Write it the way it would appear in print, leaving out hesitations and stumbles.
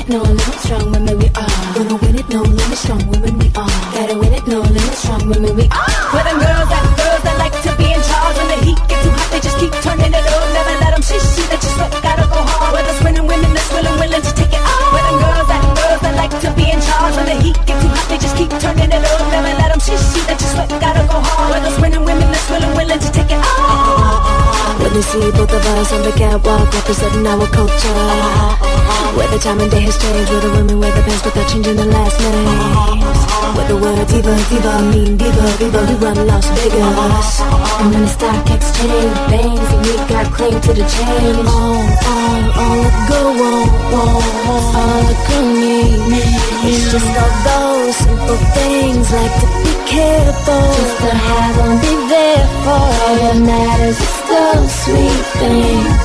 no limit, strong women we are. Gonna win it, no limit, strong women we are. Gotta win it, no limit, strong women we are. Where them girls that like to be in charge. When the heat gets too hot, they just keep turning it on. Never let them shish, that you sweat, gotta go hard. Where there's winning women that's willing to take it on. Where them girls that like to be in charge. When the heat gets too hot, they just keep turning it on. Never let them shish, that you sweat, gotta go hard. Where there's winning women that's willing to take it on. When they see both of us on the catwalk representing our culture, where the time and day has changed, where the women wear the pants without changing the last names, where the word diva, mean diva, we run Las Vegas. And when the stock exchange bangs and we got claim to the change, all let go, all look on me. It's just all those simple things, like to be careful, just to have them be there for. All that matters is those sweet things.